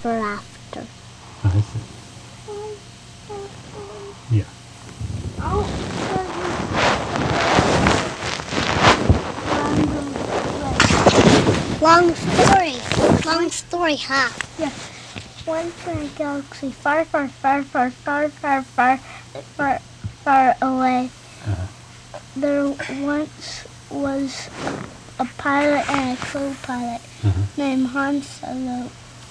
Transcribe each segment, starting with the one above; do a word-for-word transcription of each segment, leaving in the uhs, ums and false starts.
for after. I see. Yeah. Oh, long story. Long story, huh? Yeah. Once in a galaxy far, far, far, far, far, far, far, far, far away, Uh-huh. there once was a pilot and a co-pilot Uh-huh. named Han Solo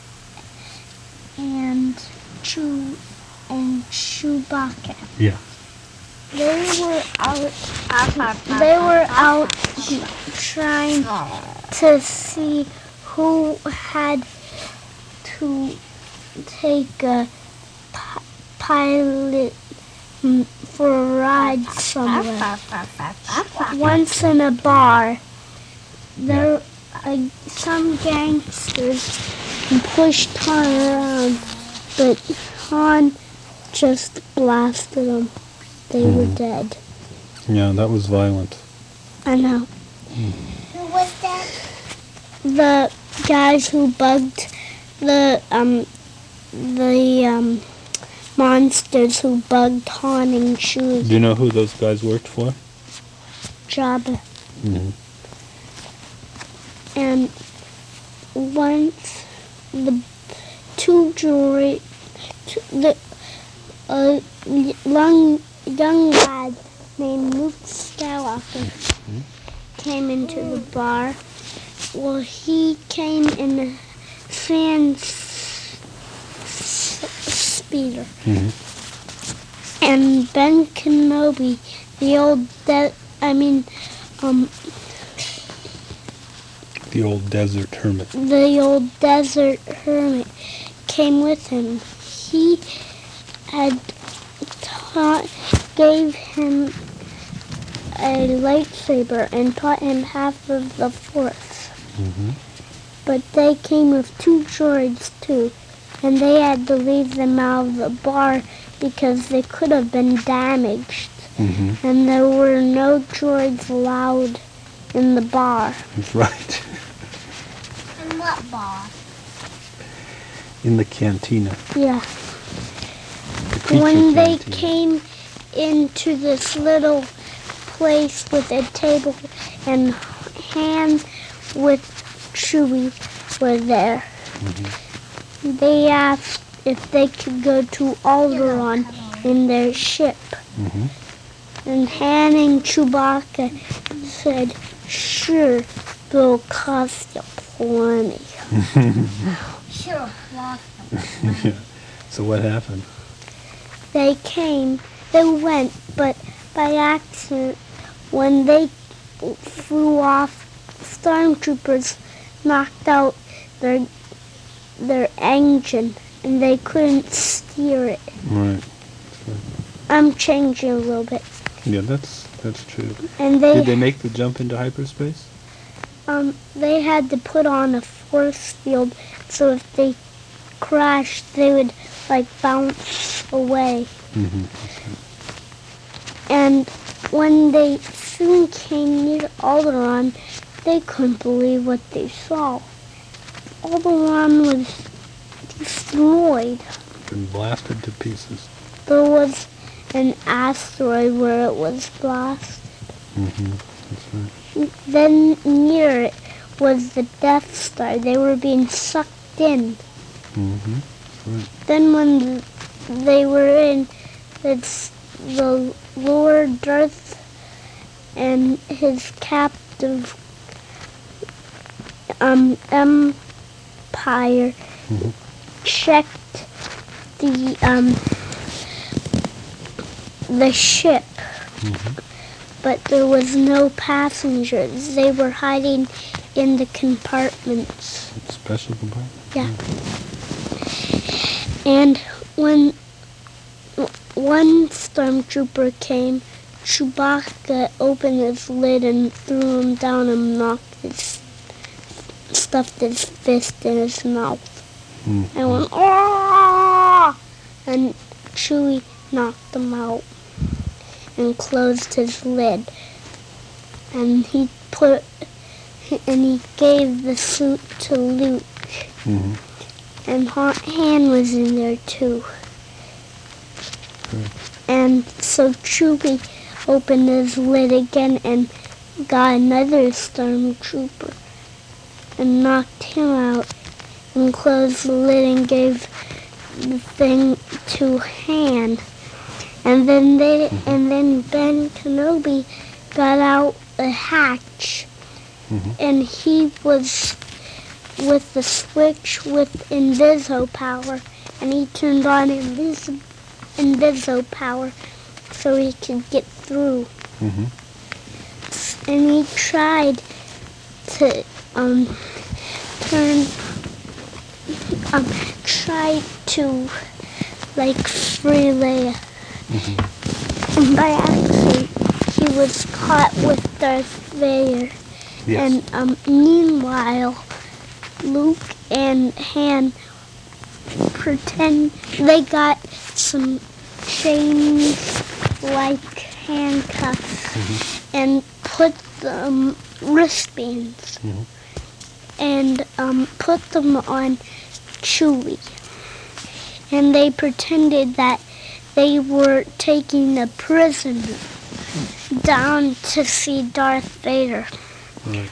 and Chew and Chewbacca. Yeah. They were out. They were out trying to see who had to take a pi- pilot mm, for a ride somewhere. Once in a bar, there uh, some gangsters pushed Han around, but Han just blasted them. They were dead. Yeah, that was violent. I know. Who was that? The guys who bugged the um the um monsters who bugged Han and Chewie. Do you know who those guys worked for? Jabba. Mm-hmm. And once the two droid, the a young young lad named Luke Skywalker Mm-hmm. came into the bar. Well, he came in a fan s- s- speeder. Mm-hmm. And Ben Kenobi, the old, de- I mean, um, The old desert hermit. the old desert hermit came with him. He had taught, gave him a lightsaber and taught him half of the Force. Mm-hmm. But they came with two droids too, and they had to leave them out of the bar because they could have been damaged. Mm-hmm. And there were no droids allowed in the bar. That's right. In what bar? In the cantina. Yeah. The creature When they cantina. came into this little place with a table and Han with Chewie were there, Mm-hmm. they asked if they could go to Alderaan in their ship. Mm-hmm. And Han and Chewbacca said, sure, but it'll cost you plenty. Sure, lots of money. Yeah. So what happened? They came, they went, but by accident, when they flew off, stormtroopers knocked out their their engine, and they couldn't steer it. Right. I'm changing a little bit. Yeah, that's that's true. And they, Did they make the jump into hyperspace? um, they had to put on a force field, so if they crashed, they would like bounce away. Mm-hmm. And when they soon came near Alderaan, they couldn't believe what they saw. Alderaan was destroyed. Been blasted to pieces. There was an asteroid where it was blasted. Mm-hmm. That's right. Then near it was the Death Star. They were being sucked in. Mm-hmm. That's right. Then when they were in, it's the Lord Darth and his captive um, empire Mm-hmm. checked the um, the ship, Mm-hmm. but there was no passengers. They were hiding in the compartments. Special compartment. Yeah. And when one stormtrooper came, Chewbacca opened his lid and threw him down and knocked his, stuffed his fist in his mouth. Mm-hmm. And went, "Aah!" And Chewie knocked him out and closed his lid. And he put, and he gave the suit to Luke. Mm-hmm. and Han Han was in there too. Good. And so Chewie opened his lid again and got another stormtrooper and knocked him out and closed the lid and gave the thing to Han. And then they Mhm. and then Ben Kenobi got out a hatch, Mhm. and he was with the switch with Inviso power, and he turned on Invis Inviso power so he could get through. Mhm. And he tried to um turn um try to like free Leia. Mhm. And by accident, he was caught with Darth Vader. Yes. And um, meanwhile, Luke and Han pretend they got some chains like handcuffs Mhm. and put them wristbands Mhm. and um, put them on Chewie. And they pretended that they were taking a prisoner down to see Darth Vader. Right.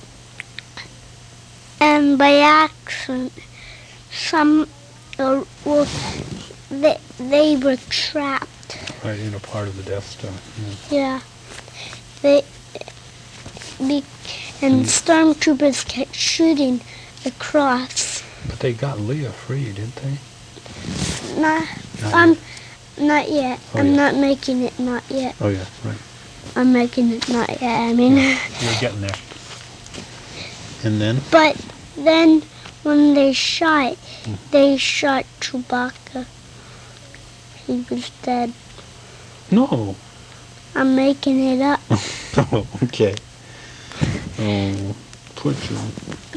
And by accident, some, uh, well, they, they were trapped. Right in a part of the Death Star. Yeah. Yeah. They, be, and Mm. stormtroopers kept shooting across. But they got Leia free, didn't they? Not, Not um, yet. not yet. Oh, I'm yeah. not making it not yet. Oh yeah, right. I'm making it not yet. I mean, You're getting there. And then? but then when they shot, Mm. they shot Chewbacca. He was dead. No. I'm making it up. Oh, okay. Oh, poor Chewie.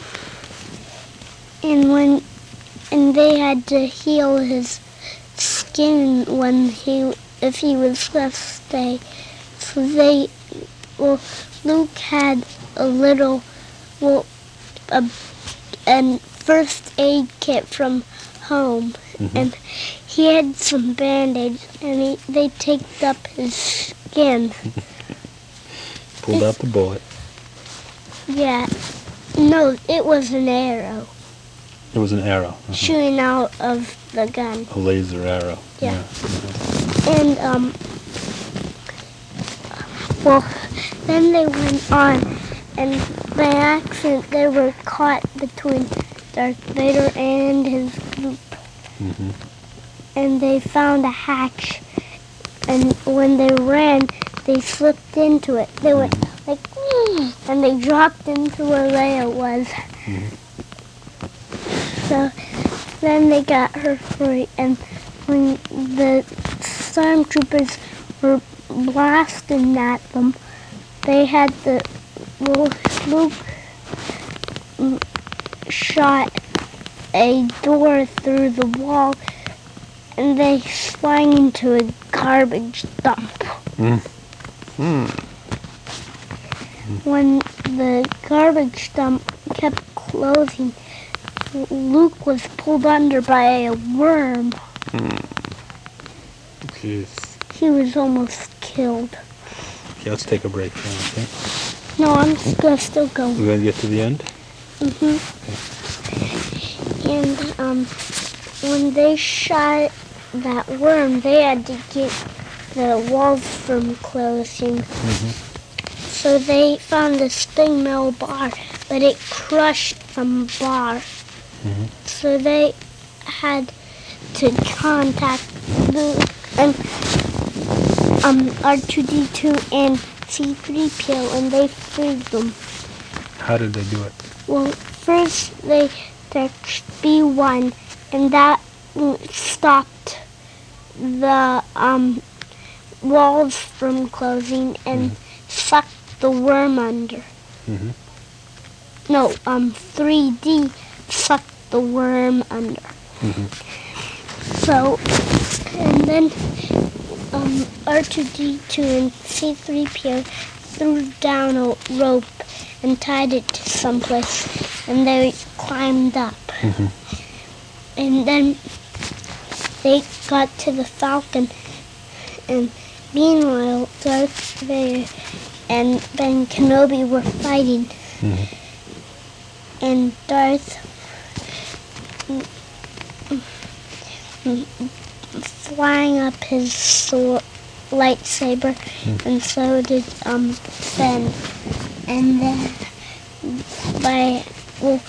And when, and they had to heal his skin when he, if he was left stay. So they, well, Luke had a little, well, a, a first aid kit from home, Mhm. and he had some band-aids, and he, they taped up his skin. Pulled out the bullet. Yeah, no, it was an arrow It was an arrow. Uh-huh. shooting out of the gun. A laser arrow. Yeah. Uh-huh. And, um, well, then they went on, and by accident they were caught between Darth Vader and his group, Mhm. and they found a hatch, and when they ran, they slipped into it. They went like, "Whee!" and they dropped into where Leia was. Mhm. So then they got her free, and when the stormtroopers were blasting at them, they had the, well, Luke mm, shot a door through the wall, and they sprang into a garbage dump. Mm. Mm. When the garbage dump kept closing, Luke was pulled under by a worm. Mm. Jeez. He was almost killed. Okay, let's take a break now, okay? No, I'm gonna still go. We're going to get to the end? hmm And um, when they shot that worm, they had to get the walls from closing. Mhm. So they found the sting metal bar, but it crushed the bar. Mhm. So they had to contact Luke and um, R two D two and C three P O, and they freed them. How did they do it? Well, first they touched B one, and that mm, stopped the um, walls from closing and sucked the worm under. Mhm. No, um, three D sucked the worm under. Mhm. So, and then um, R two D two and C three P O threw down a rope and tied it to someplace, and they climbed up. Mhm. and then they got to the Falcon, and meanwhile Darth Vader and Ben Kenobi were fighting, Mhm. and Darth flying up his sword, lightsaber, and so did um, Ben. And then by well,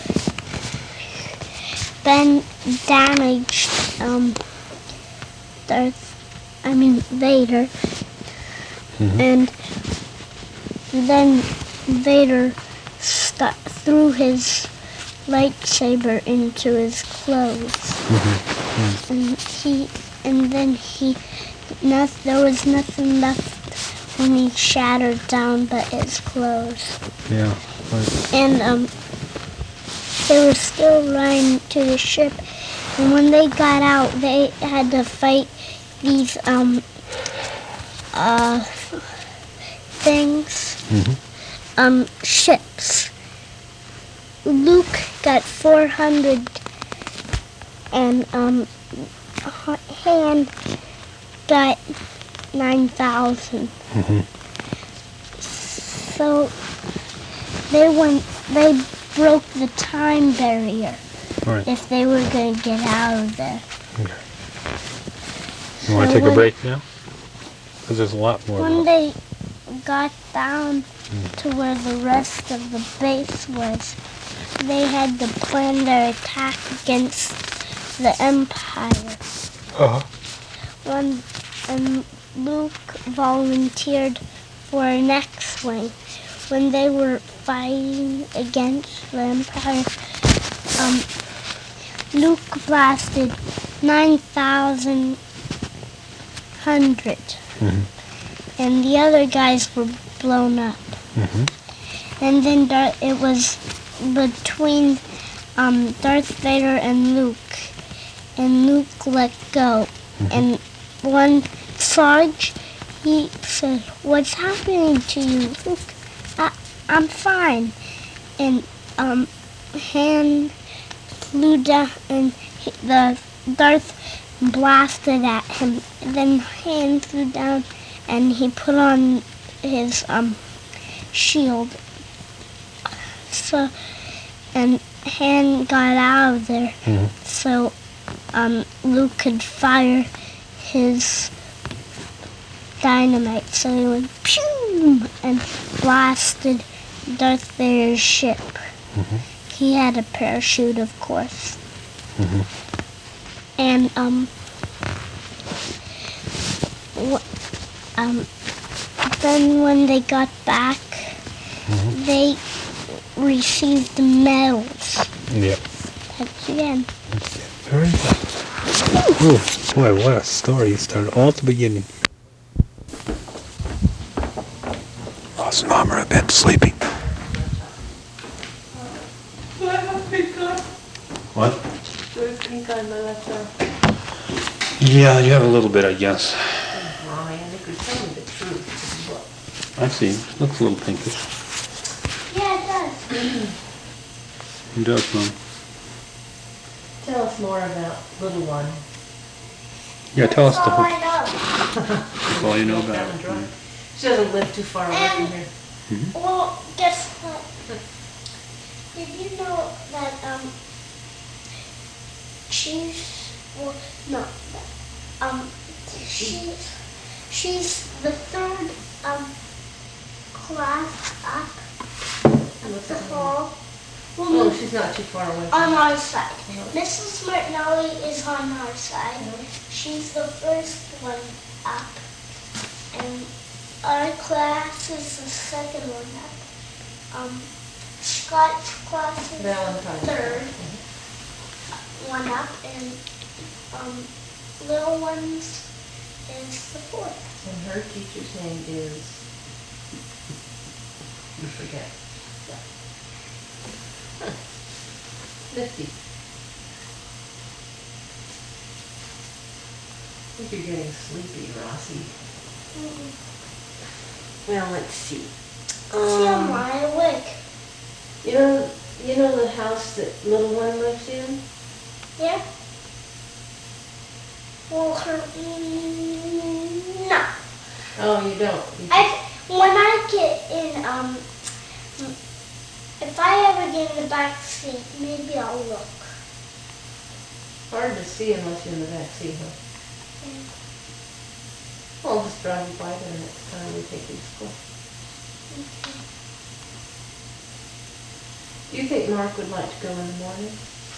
Ben damaged um, Darth, I mean Vader, and then Vader st- threw his lightsaber into his clothes, and he, and then he, not, there was nothing left when he shattered down but his clothes. Yeah. Right. And um, they were still running to the ship, and when they got out, they had to fight these um uh things, Mhm. um ships. Luke got four hundred, and um Han got nine thousand. Mhm. So they went. They broke the time barrier Right. if they were going to get out of there. Okay. You want So to take a when- break now? Because there's a lot more. When left. they got down to where the rest of the base was, they had to plan their attack against the Empire. Uh-huh. When and Luke volunteered for an X-wing. When they were fighting against the Empire, um, Luke blasted nine thousand hundred, Mhm. and the other guys were blown up. Mhm. And then Dar- it was between um, Darth Vader and Luke, and Luke let go. And one Sarge, he said, "What's happening to you, Luke?" I- I'm fine. And um, Han flew down, and he- the Darth blasted at him. And then Han flew down, and he put on his um shield. So, and Han got out of there, Mhm. so um, Luke could fire his dynamite. So he went pew and blasted Darth Vader's ship. He had a parachute, of course. Mhm. And um, wh- um, then when they got back, they received medals. Yep. That's the end. Very good. Oh, boy, what a story. You started all at the beginning. Ross and Mom are in bed sleeping. Do I have pink eye? What? Do I have pink eye on my left arm? Yeah, you have a little bit, I guess. Mommy, and they could tell me the truth. I see. It looks a little pinkish. Yeah, it does. It does, Mom. Tell us more about little one. Yeah, tell us the That's all whole. I know. That's all you know about Down and dry. it. She doesn't live too far away from here. Well, guess what? Did you know that um she's well no um she's she's the third um class up What's the that mean? hall. Oh, Well, she's not too far away. on our side. Missus Martinelli is on our side. Mhm. She's the first one up, and our class is the second one up. Um, Scott's class is Valentine's. the third one up, and um, little ones is the fourth. And her teacher's name is... You forget. Huh. Nifty. I think you're getting sleepy, Rossi. Well, let's see. See, I'm Um, wide awake. you know, you know the house that little one lives in? Yeah? Well, her, mm, no. Oh, you don't? You I, when I get in, um, if I ever get in the back seat, maybe I'll look. hard to see unless you're in the back seat, huh? Yeah. I'll just drive you by there next time we take you to school. Okay. Do you think Mark would like to go in the morning?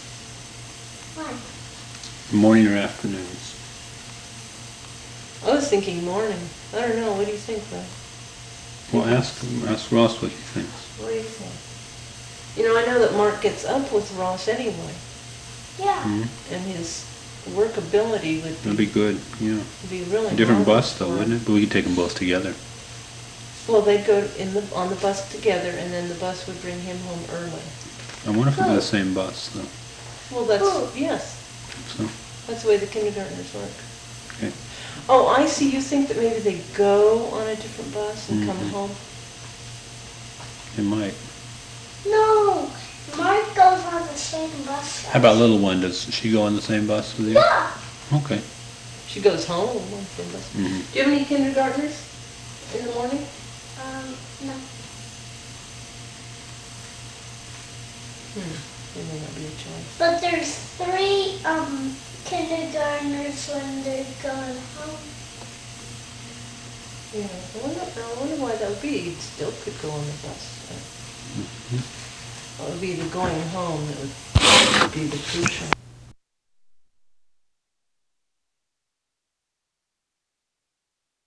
Fine. Morning or afternoons? I was thinking morning. I don't know. What do you think, Ron? Well, ask ask Ross what he thinks. What do you think? You know, I know that Mark gets up with Ross anyway, Yeah. Hmm? and his workability would That'd be, be good. Yeah. be really A different marvelous bus though, for him. wouldn't it? But we could take them both together. Well, they'd go in the on the bus together, and then the bus would bring him home early. I wonder if it'll be Oh. the same bus though. Well, that's Oh. yes. So, That's the way the kindergartners work. okay. Oh, I see. You think that maybe they go on a different bus and come Mhm. home? It might. No, Mark goes on the same bus. How about little one? Does she go on the same bus with you? Yeah. Okay. She goes home on the same bus. Mhm. Do you have any kindergartners in the morning? Um, no. Hmm. There may not be a choice. But there's three, um, kindergartners when they're going home. Yeah. I wonder, I wonder why that would be. You still could go on the bus. Mhm. Well, it would be the going home that would be the crucial.